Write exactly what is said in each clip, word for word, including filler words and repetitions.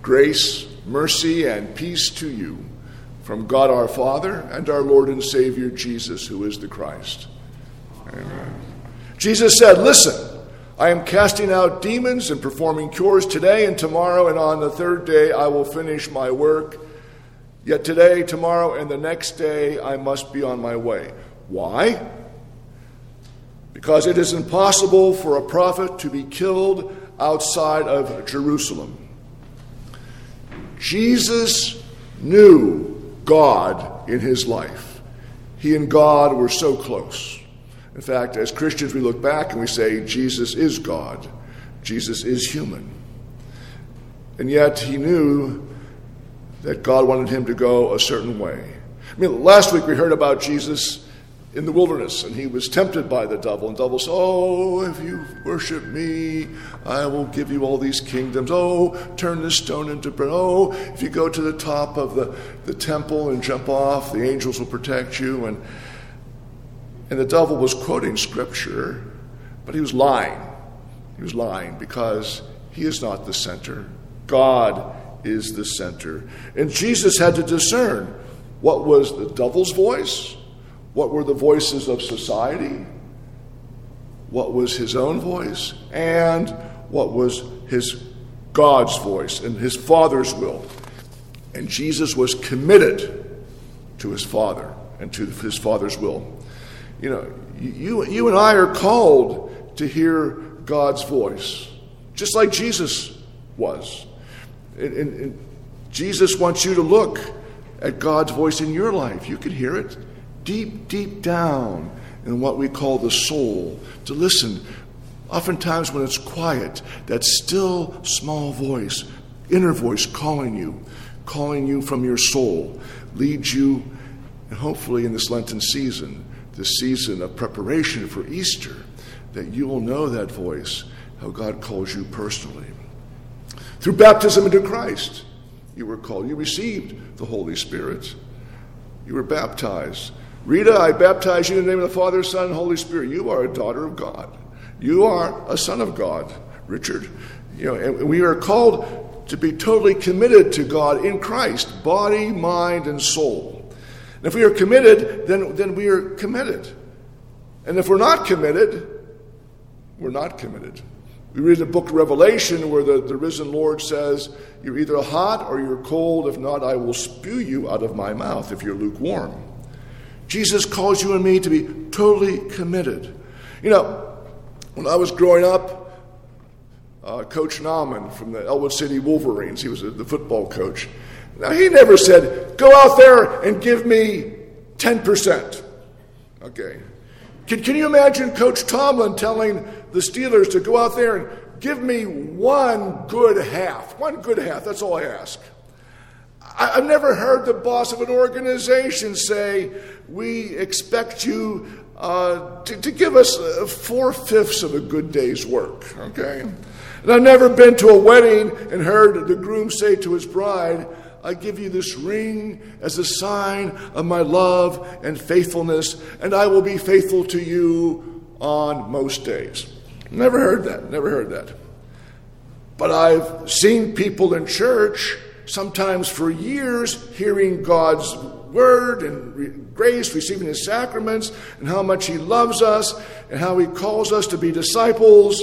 Grace, mercy, and peace to you from God our Father and our Lord and Savior Jesus, who is the Christ. Amen. Jesus said, listen, I am casting out demons and performing cures today and tomorrow, and on the third day I will finish my work. Yet today, tomorrow, and the next day I must be on my way. Why? Because it is impossible for a prophet to be killed outside of Jerusalem. Jesus knew God in his life. He and God were so close. In fact, as Christians, we look back and we say, Jesus is God. Jesus is human. And yet he knew that God wanted him to go a certain way. I mean, last week we heard about Jesus in the wilderness, and he was tempted by the devil. And the devil said, oh, if you worship me, I will give you all these kingdoms. Oh, turn this stone into bread. Oh, if you go to the top of the, the temple and jump off, the angels will protect you. And, and the devil was quoting scripture, but he was lying. He was lying because he is not the center. God is the center. And Jesus had to discern what was the devil's voice, what were the voices of society, what was his own voice, and what was his God's voice and his Father's will. And Jesus was committed to his Father and to his Father's will. You know, you, you and I are called to hear God's voice, just like Jesus was. And, and, and Jesus wants you to look at God's voice in your life. You can hear it deep, deep down in what we call the soul, to listen. Oftentimes when it's quiet, that still small voice, inner voice calling you, calling you from your soul, leads you, and hopefully in this Lenten season, this season of preparation for Easter, that you will know that voice, how God calls you personally. Through baptism into Christ, you were called. You received the Holy Spirit. You were baptized. Rita, I baptize you in the name of the Father, Son, and Holy Spirit. You are a daughter of God. You are a son of God, Richard. You know, and we are called to be totally committed to God in Christ, body, mind, and soul. And if we are committed, then, then we are committed. And if we're not committed, we're not committed. We read the book of Revelation where the, the risen Lord says, you're either hot or you're cold. If not, I will spew you out of my mouth if you're lukewarm. Jesus calls you and me to be totally committed. You know, when I was growing up, uh, Coach Nauman from the Elwood City Wolverines, he was a, the football coach. Now, he never said, go out there and give me ten percent. Okay. Can, can you imagine Coach Tomlin telling the Steelers to go out there and give me one good half? One good half, that's all I ask. I, I've never heard the boss of an organization say, we expect you uh, to, to give us uh, four-fifths of a good day's work, okay? And I've never been to a wedding and heard the groom say to his bride, I give you this ring as a sign of my love and faithfulness, and I will be faithful to you on most days. Never heard that, never heard that. But I've seen people in church, sometimes for years, hearing God's word and re- grace, receiving his sacraments, and how much he loves us, and how he calls us to be disciples.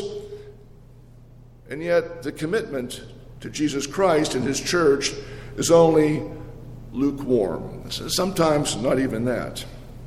And yet the commitment to Jesus Christ and his church is only lukewarm. Sometimes not even that.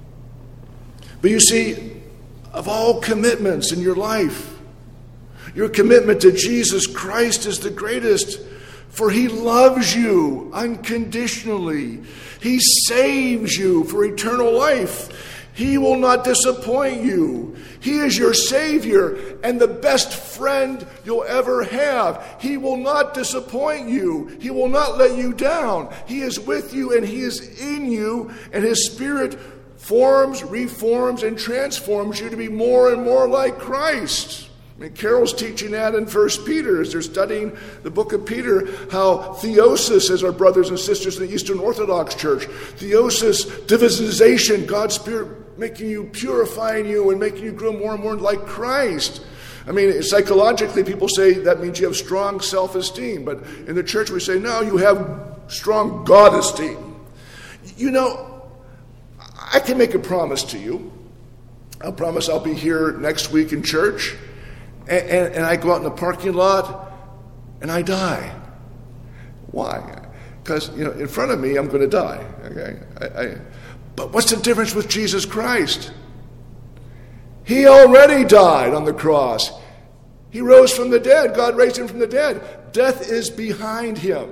But you see, of all commitments in your life, your commitment to Jesus Christ is the greatest, for he loves you unconditionally. He saves you for eternal life. He will not disappoint you. He is your Savior and the best friend you'll ever have. He will not disappoint you. He will not let you down. He is with you and he is in you, and his Spirit forms, reforms, and transforms you to be more and more like Christ. I mean, Carol's teaching that in First Peter as they're studying the book of Peter, how theosis, as our brothers and sisters in the Eastern Orthodox Church, theosis, divinization, God's Spirit making you, purifying you, and making you grow more and more like Christ. I mean, psychologically, people say that means you have strong self-esteem. But in the church, we say, no, you have strong God-esteem. You know, I can make a promise to you. I'll promise I'll be here next week in church. And, and, and I go out in the parking lot, and I die. Why? Because, you know, in front of me, I'm going to die. Okay? I, I, but what's the difference with Jesus Christ? He already died on the cross. He rose from the dead. God raised him from the dead. Death is behind him.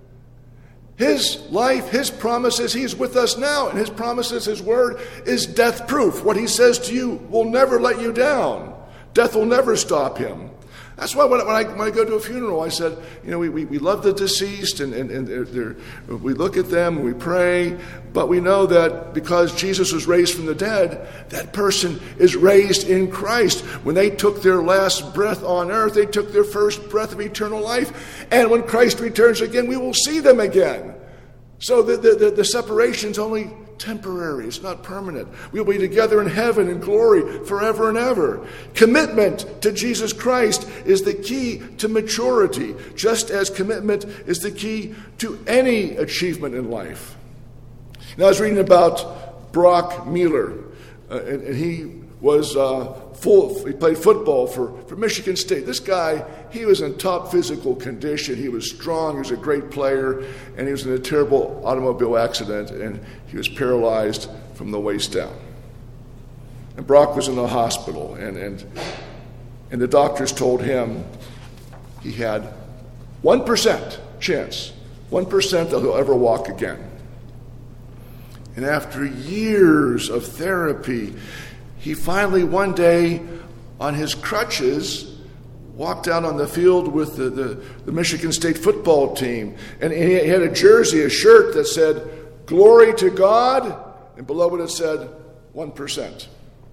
His life, his promises, he's with us now. And his promises, his word, is death proof. What he says to you will never let you down. Death will never stop him. That's why when I, when I, when I go to a funeral, I said, you know, we, we, we love the deceased, and, and, and they're, they're, we look at them, we pray, but we know that because Jesus was raised from the dead, that person is raised in Christ. When they took their last breath on earth, they took their first breath of eternal life. And when Christ returns again, we will see them again. So the, the, the, the separation's only temporary. It's not permanent. We'll be together in heaven in glory forever and ever. Commitment to Jesus Christ is the key to maturity, just as commitment is the key to any achievement in life. Now, I was reading about Brock Mueller, uh, and, and he was uh, full. He played football for, for Michigan State. This guy, he was in top physical condition. He was strong. He was a great player, and he was in a terrible automobile accident, and he was paralyzed from the waist down. And Brock was in the hospital, and and, and the doctors told him he had one percent chance, one percent that he'll ever walk again. And after years of therapy, he finally one day on his crutches walked out on the field with the, the, the Michigan State football team. And he had a jersey, a shirt that said, "Glory to God," and below it it said, one percent.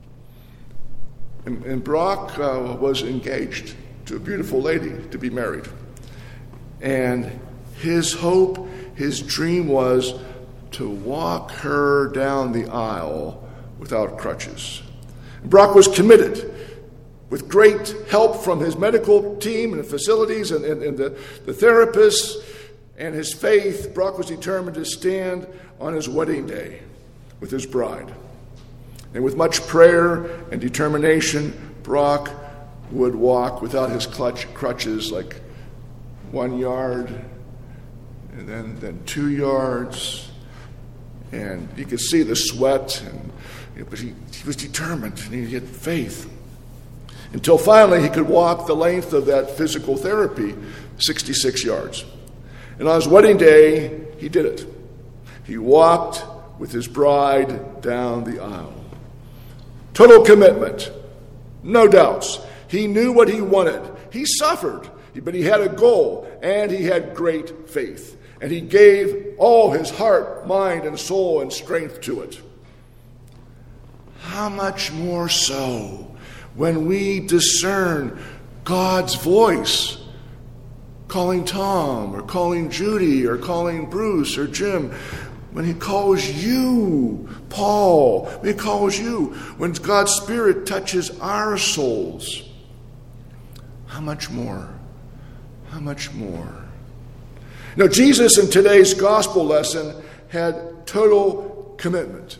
And, and Brock uh, was engaged to a beautiful lady to be married. And his hope, his dream was to walk her down the aisle without crutches. Brock was committed. With great help from his medical team and the facilities and, and, and the, the therapists and his faith, Brock was determined to stand on his wedding day with his bride. And with much prayer and determination, Brock would walk without his clutch, crutches like one yard and then, then two yards. And you could see the sweat, and, you know, but he, he was determined and he had faith. Until finally he could walk the length of that physical therapy, sixty-six yards. And on his wedding day, he did it. He walked with his bride down the aisle. Total commitment. No doubts. He knew what he wanted. He suffered, but he had a goal, and he had great faith. And he gave all his heart, mind, and soul and strength to it. How much more so when we discern God's voice, calling Tom or calling Judy or calling Bruce or Jim, when he calls you, Paul, when he calls you, when God's Spirit touches our souls. How much more? How much more? Now, Jesus in today's gospel lesson had total commitment.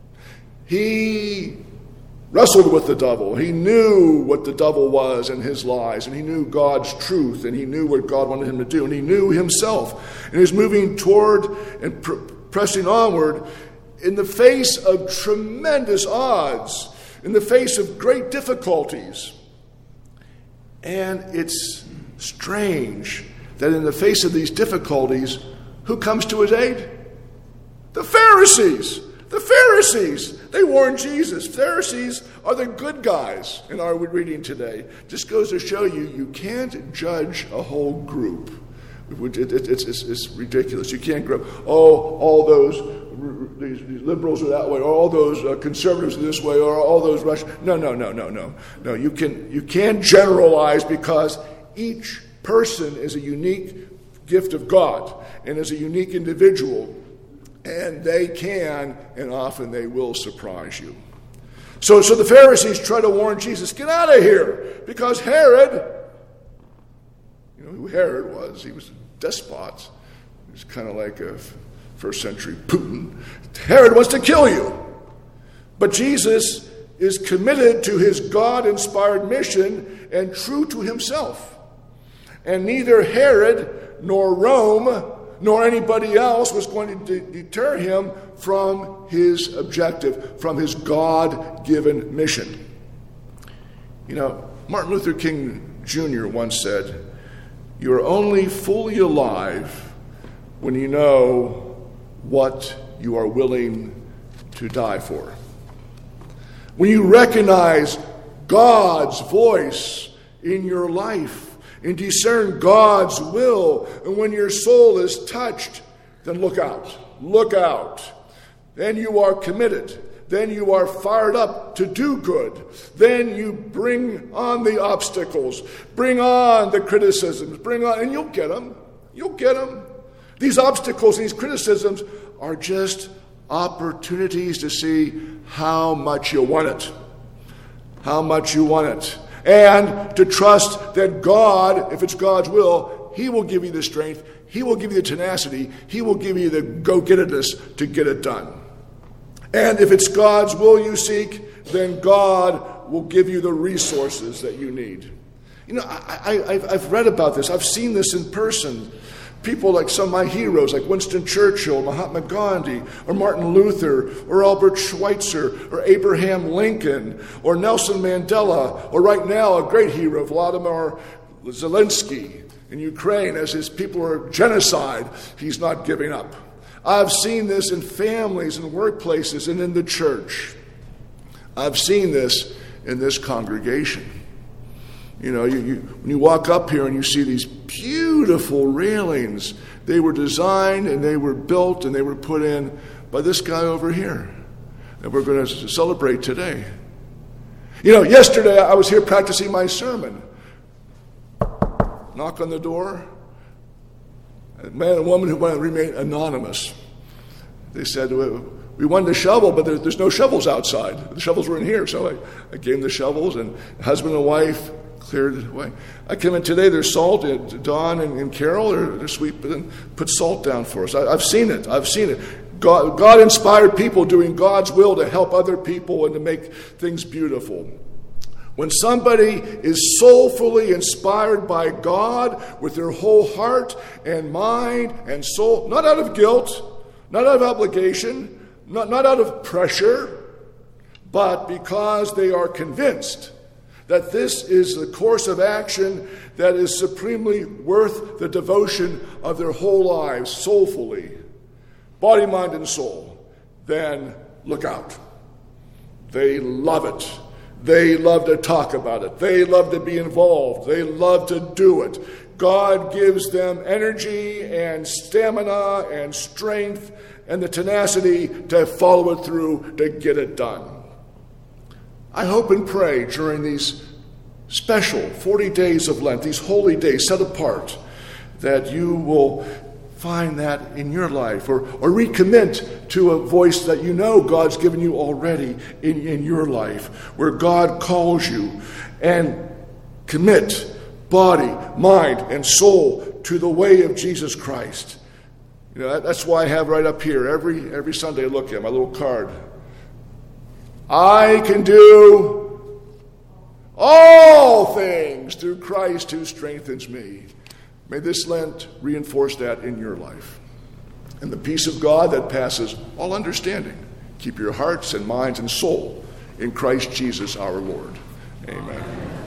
He wrestled with the devil. He knew what the devil was and his lies, and he knew God's truth, and he knew what God wanted him to do, and he knew himself. And he was moving toward and pr- pressing onward in the face of tremendous odds, in the face of great difficulties. And it's strange that in the face of these difficulties, who comes to his aid? The Pharisees. The Pharisees. They warned Jesus. Pharisees are the good guys in our reading today. Just goes to show you, you can't judge a whole group. It, it, it's, it's, it's ridiculous. You can't grow, oh, all those these, these liberals are that way, or all those uh, conservatives are this way, or all those Russians. No, no, no, no, no. No, you can you can't generalize, because each person is a unique gift of God and is a unique individual. And they can, and often they will, surprise you. So, so the Pharisees try to warn Jesus, get out of here, because Herod, you know who Herod was. He was a despot. He was kind of like a first century Putin. Herod wants to kill you. But Jesus is committed to his God-inspired mission and true to himself. And neither Herod nor Rome nor anybody else was going to de- deter him from his objective, from his God-given mission. You know, Martin Luther King Junior once said, "You are only fully alive when you know what you are willing to die for." When you recognize God's voice in your life and discern God's will, and when your soul is touched, then look out. Look out. Then you are committed. Then you are fired up to do good. Then you bring on the obstacles. Bring on the criticisms. Bring on, and you'll get them. You'll get them. These obstacles, these criticisms are just opportunities to see how much you want it. How much you want it. And to trust that God, if it's God's will, He will give you the strength, He will give you the tenacity, He will give you the go-get-itness to get it done. And if it's God's will you seek, then God will give you the resources that you need. You know, I, I, I've read about this. I've seen this in person. People like some of my heroes, like Winston Churchill, Mahatma Gandhi, or Martin Luther, or Albert Schweitzer, or Abraham Lincoln, or Nelson Mandela, or right now a great hero, Vladimir Zelensky in Ukraine, as his people are genocide, he's not giving up. I've seen this in families and workplaces and in the church. I've seen this in this congregation. You know, you, you, when you walk up here and you see these beautiful railings, they were designed and they were built and they were put in by this guy over here that we're going to celebrate today. You know, yesterday I was here practicing my sermon. Knock on the door. A man and woman who wanted to remain anonymous. They said, we wanted a shovel, but there, there's no shovels outside. The shovels were in here. So I, I gave them the shovels, and husband and wife cleared it away. I came in today, there's salt. Don and, and Carol are they're sweet, but then put salt down for us. I, I've seen it. I've seen it. God, God-inspired people doing God's will to help other people and to make things beautiful. When somebody is soulfully inspired by God with their whole heart and mind and soul, not out of guilt, not out of obligation, not, not out of pressure, but because they are convinced that this is the course of action that is supremely worth the devotion of their whole lives, soulfully, body, mind, and soul, then look out. They love it. They love to talk about it. They love to be involved. They love to do it. God gives them energy and stamina and strength and the tenacity to follow it through, to get it done. I hope and pray during these special forty days of Lent, these holy days set apart, that you will find that in your life, or, or recommit to a voice that you know God's given you already in, in your life, where God calls you, and commit body, mind, and soul to the way of Jesus Christ. You know, that, that's why I have right up here, every, every Sunday I look at my little card. I can do all things through Christ who strengthens me. May this Lent reinforce that in your life. And the peace of God that passes all understanding, keep your hearts and minds and soul in Christ Jesus our Lord. Amen.